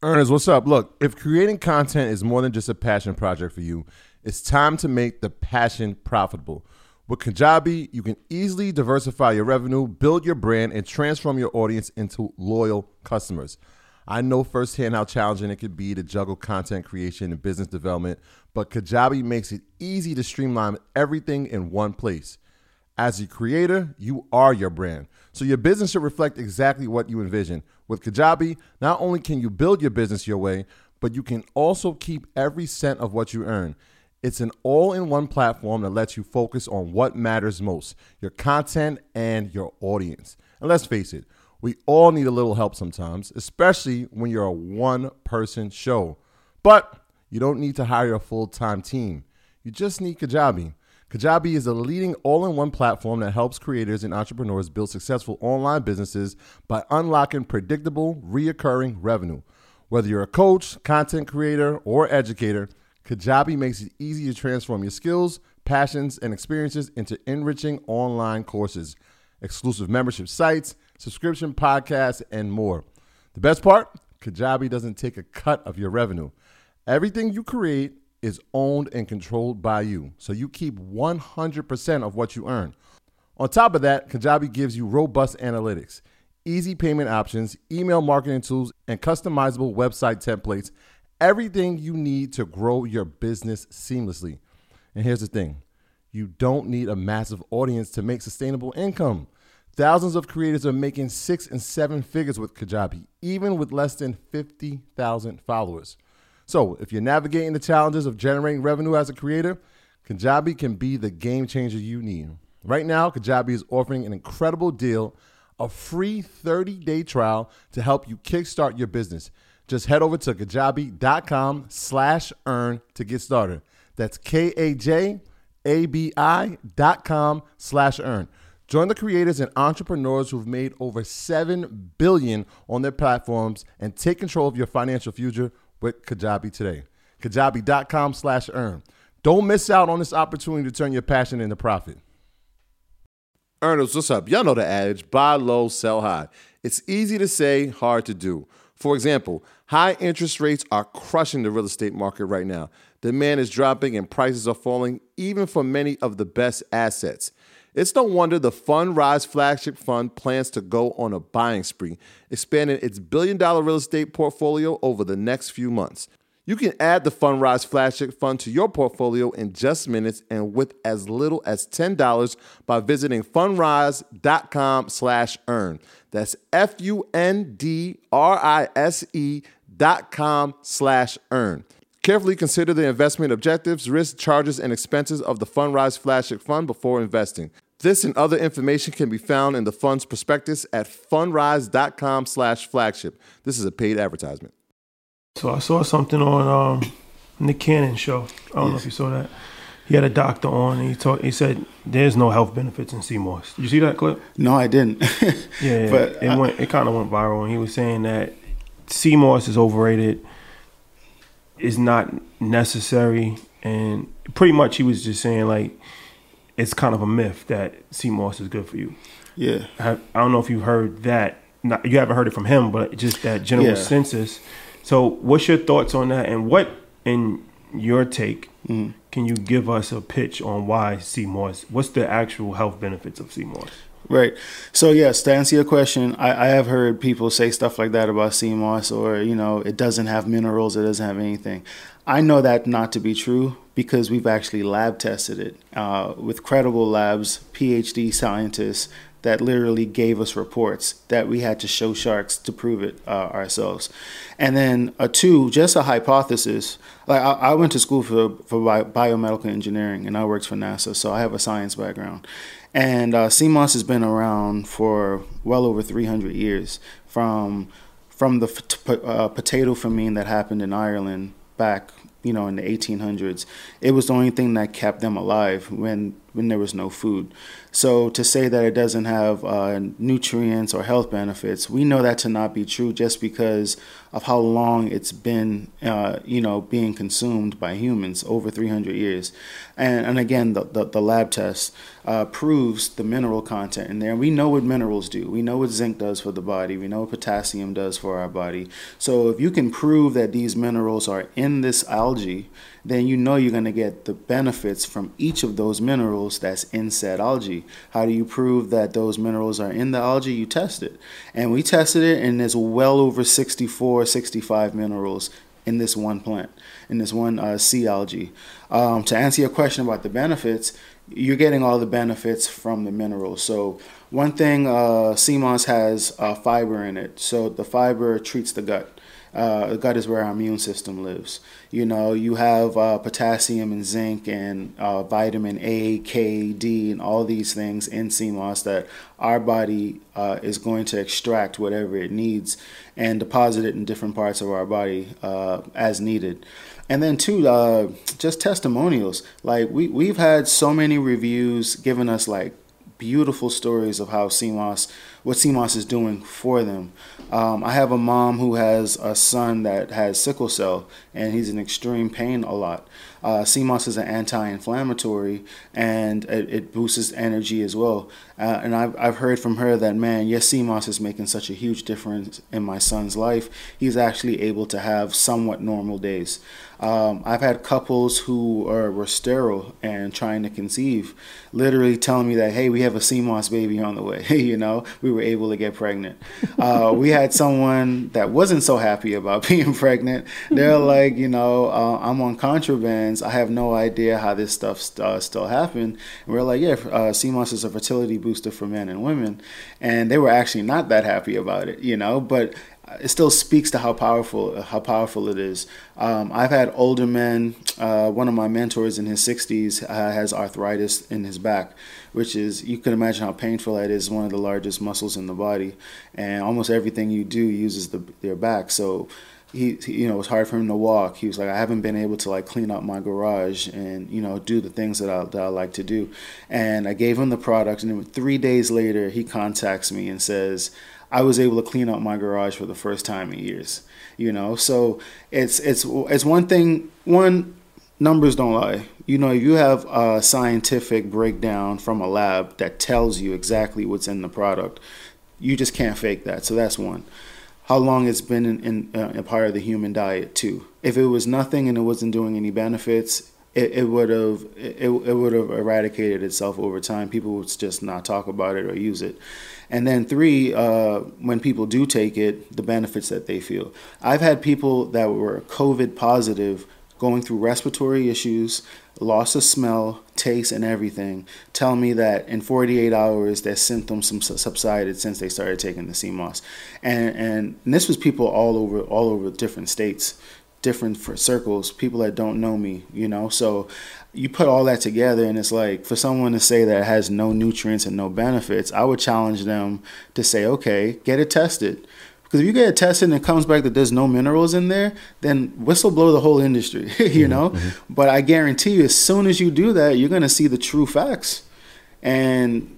Ernest, what's up? Look, if creating content is more than just a passion project for you, it's time to make the passion profitable. With Kajabi, you can easily diversify your revenue, build your brand, and transform your audience into loyal customers. I know firsthand how challenging it can be to juggle content creation and business development, but Kajabi makes it easy to streamline everything in one place. As a creator, you are your brand, so your business should reflect exactly what you envision. With Kajabi, not only can you build your business your way, but you can also keep every cent of what you earn. It's an all-in-one platform that lets you focus on what matters most, your content and your audience. And let's face it, we all need a little help sometimes, especially when you're a one-person show. But you don't need to hire a full-time team. You just need Kajabi. Kajabi is a leading all-in-one platform that helps creators and entrepreneurs build successful online businesses by unlocking predictable, reoccurring revenue. Whether you're a coach, content creator, or educator, Kajabi makes it easy to transform your skills, passions, and experiences into enriching online courses, exclusive membership sites, subscription podcasts, and more. The best part? Kajabi doesn't take a cut of your revenue. Everything you create is owned and controlled by you, so you keep 100% of what you earn. On top of that, Kajabi gives you robust analytics, easy payment options, email marketing tools, and customizable website templates, everything you need to grow your business seamlessly. And here's the thing, you don't need a massive audience to make sustainable income. Thousands of creators are making 6 and 7 figures with Kajabi, even with less than 50,000 followers. So if you're navigating the challenges of generating revenue as a creator, Kajabi can be the game changer you need. Right now, Kajabi is offering an incredible deal, a free 30-day trial to help you kickstart your business. Just head over to kajabi.com/earn to get started. That's kajabi.com/earn. Join the creators and entrepreneurs who've made over $7 billion on their platforms and take control of your financial future with Kajabi today. Kajabi.com/earn. Don't miss out on this opportunity to turn your passion into profit. Earners, what's up? Y'all know the adage, buy low, sell high. It's easy to say, hard to do. For example, high interest rates are crushing the real estate market right now. Demand is dropping and prices are falling, even for many of the best assets. It's no wonder the Fundrise flagship fund plans to go on a buying spree, expanding its billion-dollar real estate portfolio over the next few months. You can add the Fundrise flagship fund to your portfolio in just minutes and with as little as $10 by visiting fundrise.com/earn. That's FUNDRISE.com/earn. Carefully consider the investment objectives, risks, charges, and expenses of the Fundrise flagship fund before investing. This and other information can be found in the fund's prospectus at fundrise.com/flagship. This is a paid advertisement. So I saw something on Nick Cannon show. I don't know if you saw that. He had a doctor on and he said there's no health benefits in sea moss. Did you see that clip? No, I didn't. Yeah, but it kind of went viral, and he was saying that sea moss is overrated, is not necessary, and pretty much he was just saying like it's kind of a myth that sea moss is good for you. Yeah. I don't know if you heard that. You haven't heard it from him, but just that general census. So what's your thoughts on that, and what, in your take, can you give us a pitch on why sea moss? What's the actual health benefits of sea moss? Right. So, yes, to answer your question, I have heard people say stuff like that about sea moss, or, it doesn't have minerals, it doesn't have anything. I know that not to be true because we've actually lab tested it with credible labs, PhD scientists that literally gave us reports that we had to show sharks to prove it ourselves. And then just a hypothesis. Like I went to school for biomedical engineering, and I worked for NASA, so I have a science background. And sea moss has been around for well over 300 years, from the potato famine that happened in Ireland back, in the 1800s. It was the only thing that kept them alive when when there was no food. So to say that it doesn't have nutrients or health benefits, we know that to not be true just because of how long it's been, being consumed by humans, over 300 years. And again, the lab test proves the mineral content in there. And we know what minerals do. We know what zinc does for the body. We know what potassium does for our body. So if you can prove that these minerals are in this algae, then you know you're going to get the benefits from each of those minerals that's in said algae. How do you prove that those minerals are in the algae? You test it. And we tested it, and there's well over 65 minerals in this one plant, in this one sea algae. To answer your question about the benefits, you're getting all the benefits from the minerals. So one thing, sea moss has fiber in it. So the fiber treats the gut. The gut is where our immune system lives. You have potassium and zinc and vitamin A, K, D, and all these things in sea moss that our body is going to extract whatever it needs and deposit it in different parts of our body as needed. And then two, just testimonials. Like we've had so many reviews giving us like beautiful stories of how what sea moss is doing for them. I have a mom who has a son that has sickle cell, and he's in extreme pain a lot. Sea moss is an anti-inflammatory, and it boosts energy as well. And I've heard from her that, man, yes, sea moss is making such a huge difference in my son's life. He's actually able to have somewhat normal days. I've had couples who were sterile and trying to conceive, literally telling me that, hey, we have a sea moss baby on the way. We were able to get pregnant. We had someone that wasn't so happy about being pregnant. They're like, I'm on contrabands. I have no idea how this stuff still happened. And we're like, yeah, sea moss is a fertility booster for men and women. And they were actually not that happy about it, but it still speaks to how powerful it is. I've had older men. One of my mentors in his 60s has arthritis in his back, which is, you can imagine how painful that is. One of the largest muscles in the body, and almost everything you do uses their back. So he it was hard for him to walk. He was like, I haven't been able to like clean up my garage and do the things that I like to do. And I gave him the product, and then 3 days later he contacts me and says, I was able to clean up my garage for the first time in years. So it's one thing. One, numbers don't lie. You have a scientific breakdown from a lab that tells you exactly what's in the product. You just can't fake that. So that's one. How long it's been in a part of the human diet too. If it was nothing and it wasn't doing any benefits, it would have eradicated itself over time. People would just not talk about it or use it. And then three, when people do take it, the benefits that they feel. I've had people that were COVID positive going through respiratory issues, loss of smell, taste, and everything, tell me that in 48 hours their symptoms subsided since they started taking the sea moss. And this was people all over different states, different circles, people that don't know me, So you put all that together, and it's like, for someone to say that it has no nutrients and no benefits, I would challenge them to say, okay, get it tested. Because if you get it tested and it comes back that there's no minerals in there, then whistleblow the whole industry, Mm-hmm. But I guarantee you, as soon as you do that, you're going to see the true facts. And,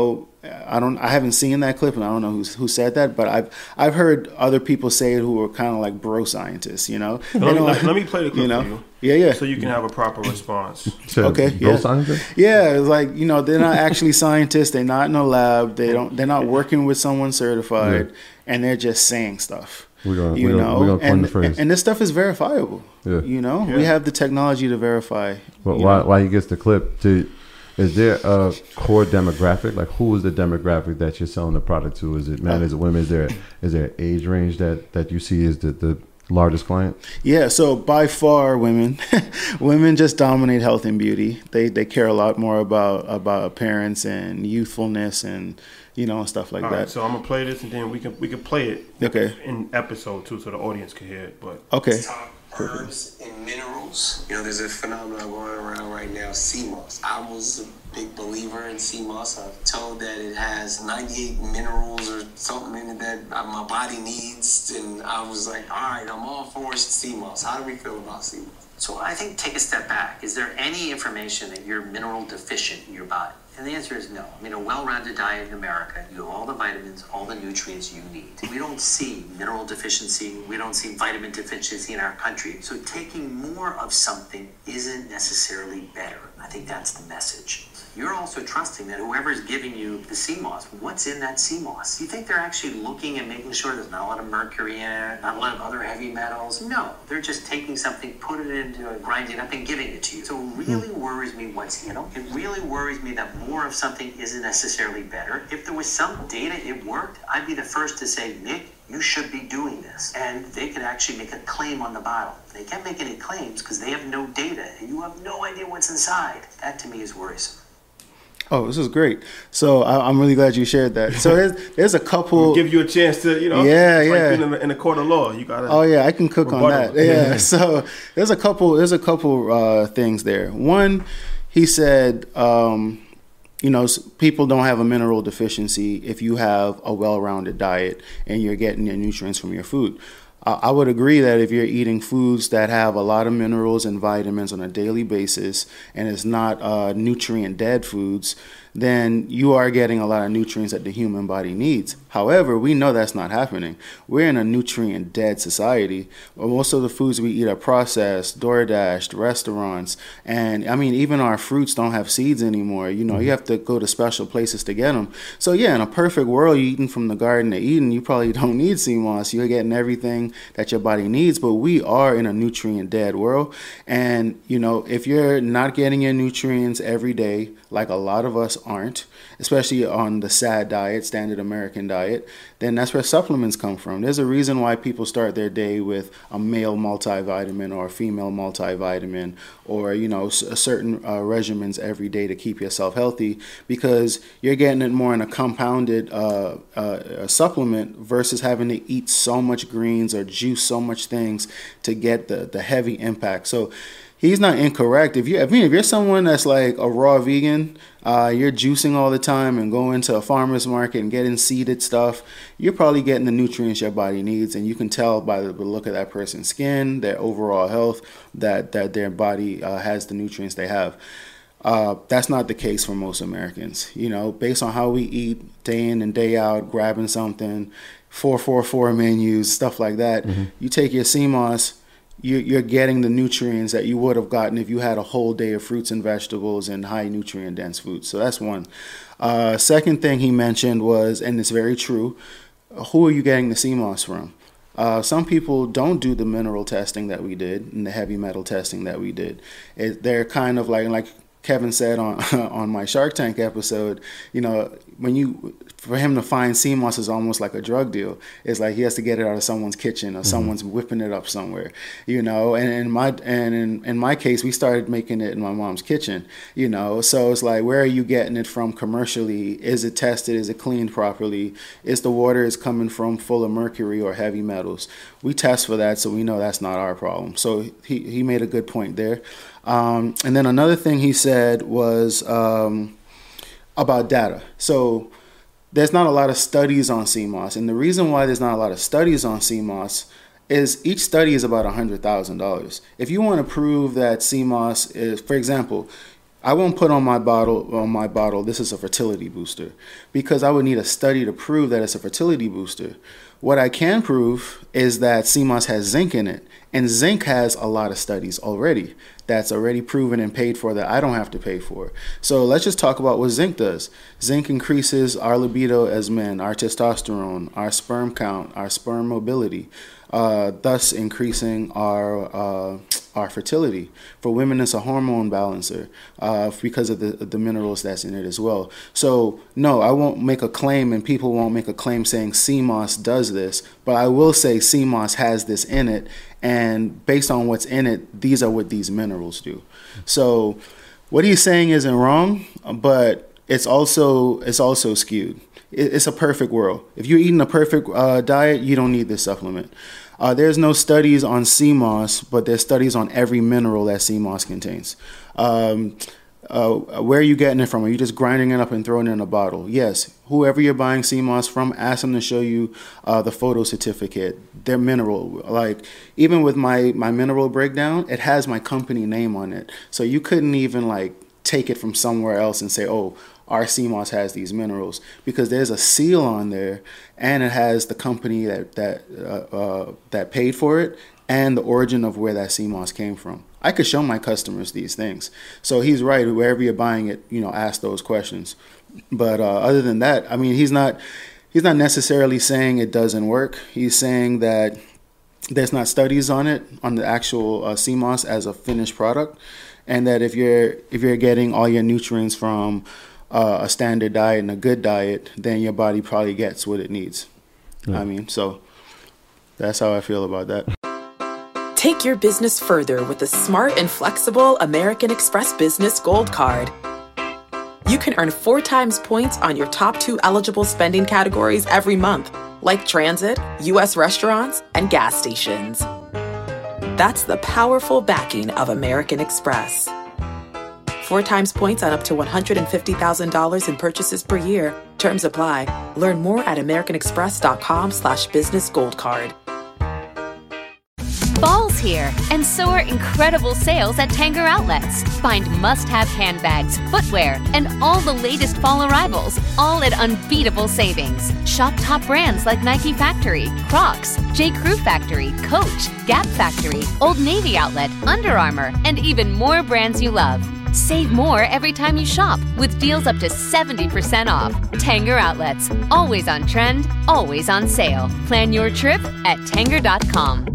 I haven't seen that clip, and I don't know who said that, but I've heard other people say it who are kind of like bro scientists, Let me play the clip for you. Yeah. So you can have a proper response. Okay. Bro scientists? Yeah, it's like, they're not actually scientists. They're not in a lab. They're not working with someone certified, and they're just saying stuff. We're gonna coin the phrase. And this stuff is verifiable. Yeah. We have the technology to verify. But why he gets the clip is there a core demographic? Like, who is the demographic that you're selling the product to? Is it men? Is it women? Is there an age range that you see is the largest client? Yeah, so by far women. Women just dominate health and beauty. They care a lot more about appearance and youthfulness and stuff like that. Right, so I'm gonna play this, and then we can play it okay in episode 2 so the audience can hear it. But okay. Herbs and minerals minerals. You know, there's a phenomenon going around right now, sea moss. I was a big believer in sea moss. I'm told that it has 98 minerals or something in it that my body needs, and I was like, all right, I'm all for sea moss. How do we feel about sea moss? So I think take a step back. Is there any information that you're mineral deficient in your body? And the answer is no. I mean, a well-rounded diet in America, you have all the vitamins, all the nutrients you need. We don't see mineral deficiency. We don't see vitamin deficiency in our country. So taking more of something isn't necessarily better. I think that's the message. You're also trusting that whoever's giving you the sea moss, what's in that sea moss? You think they're actually looking and making sure there's not a lot of mercury in it, not a lot of other heavy metals? No, they're just taking something, putting it into a grinding up and giving it to you. So it really worries me what's in them. It really worries me that more of something isn't necessarily better. If there was some data it worked, I'd be the first to say, Nick, you should be doing this. And they could actually make a claim on the bottle. They can't make any claims because they have no data and you have no idea what's inside. That to me is worrisome. Oh, this is great. So I'm really glad you shared that. So there's a couple. We'll give you a chance to, in the court of law, you gotta. Oh yeah, I can cook on that. Yeah. So there's a couple things there. One, he said, people don't have a mineral deficiency if you have a well-rounded diet and you're getting your nutrients from your food. I would agree that if you're eating foods that have a lot of minerals and vitamins on a daily basis and it's not nutrient dead foods, then you are getting a lot of nutrients that the human body needs. However, we know that's not happening. We're in a nutrient dead society. Most of the foods we eat are processed, DoorDashed, restaurants, and I mean, even our fruits don't have seeds anymore. You have to go to special places to get them. So yeah, in a perfect world, you're eating from the Garden of Eden, you probably don't need sea moss. You're getting everything that your body needs, but we are in a nutrient dead world. And, if you're not getting your nutrients every day, like a lot of us aren't, especially on the SAD diet, standard American diet, then that's where supplements come from. There's a reason why people start their day with a male multivitamin or a female multivitamin or, certain regimens every day to keep yourself healthy, because you're getting it more in a compounded supplement versus having to eat so much greens or juice so much things to get the heavy impact. So he's not incorrect. If you're someone that's like a raw vegan, you're juicing all the time and going to a farmer's market and getting seeded stuff, you're probably getting the nutrients your body needs, and you can tell by the look of that person's skin, their overall health, that their body has the nutrients they have. That's not the case for most Americans. Based on how we eat day in and day out, grabbing something, 444 menus, stuff like that. Mm-hmm. You take your sea moss, you're getting the nutrients that you would have gotten if you had a whole day of fruits and vegetables and high nutrient dense foods. So that's one. Second thing he mentioned was, and it's very true, who are you getting the sea moss from? Some people don't do the mineral testing that we did and the heavy metal testing that we did. They're kind of like Kevin said on my Shark Tank episode, for him to find sea moss is almost like a drug deal. It's like he has to get it out of someone's kitchen or someone's whipping it up somewhere, and in my case, we started making it in my mom's kitchen, so it's like, where are you getting it from commercially? Is it tested? Is it cleaned properly? Is the water is coming from full of mercury or heavy metals? We test for that, so we know that's not our problem. So he made a good point there. And then another thing he said was about data. So there's not a lot of studies on sea moss. And the reason why there's not a lot of studies on sea moss is each study is about $100,000. If you want to prove that sea moss is, for example, I won't put on my bottle, this is a fertility booster, because I would need a study to prove that it's a fertility booster. What I can prove is that sea moss has zinc in it, and zinc has a lot of studies already that's already proven and paid for that I don't have to pay for. So let's just talk about what zinc does. Zinc increases our libido as men, our testosterone, our sperm count, our sperm mobility, thus increasing our fertility. For women, it's a hormone balancer because of the minerals that's in it as well. So no, I won't make a claim, and people won't make a claim saying sea moss does this, but I will say sea moss has this in it, and based on what's in it, these are what these minerals do. So what he's saying isn't wrong, but it's also skewed. It's a perfect world. If you're eating a perfect diet, you don't need this supplement. There's no studies on sea moss, but there's studies on every mineral that sea moss contains. Where are you getting it from? Are you just grinding it up and throwing it in a bottle? Yes. Whoever you're buying sea moss from, ask them to show you the photo certificate, their mineral. Like, even with my mineral breakdown, it has my company name on it. So you couldn't even like take it from somewhere else and say, oh, our sea moss has these minerals, because there's a seal on there, and it has the company that paid for it and the origin of where that sea moss came from. I could show my customers these things. So he's right. Wherever you're buying it, ask those questions. But other than that, I mean, he's not necessarily saying it doesn't work. He's saying that there's not studies on it, on the actual sea moss as a finished product, and that if you're getting all your nutrients from a standard diet and a good diet, then your body probably gets what it needs. I mean, so that's how I feel about that. Take your business further with the smart and flexible American Express Business Gold Card. You can earn 4 times points on your top 2 eligible spending categories every month, like transit, U.S. restaurants, and gas stations. That's the powerful backing of American Express. 4 times points on up to $150,000 in purchases per year. Terms apply. Learn more at americanexpress.com/businessgoldcard. Fall's here, and so are incredible sales at Tanger Outlets. Find must-have handbags, footwear, and all the latest fall arrivals, all at unbeatable savings. Shop top brands like Nike Factory, Crocs, J. Crew Factory, Coach, Gap Factory, Old Navy Outlet, Under Armour, and even more brands you love. Save more every time you shop with deals up to 70% off. Tanger Outlets, always on trend, always on sale. Plan your trip at Tanger.com.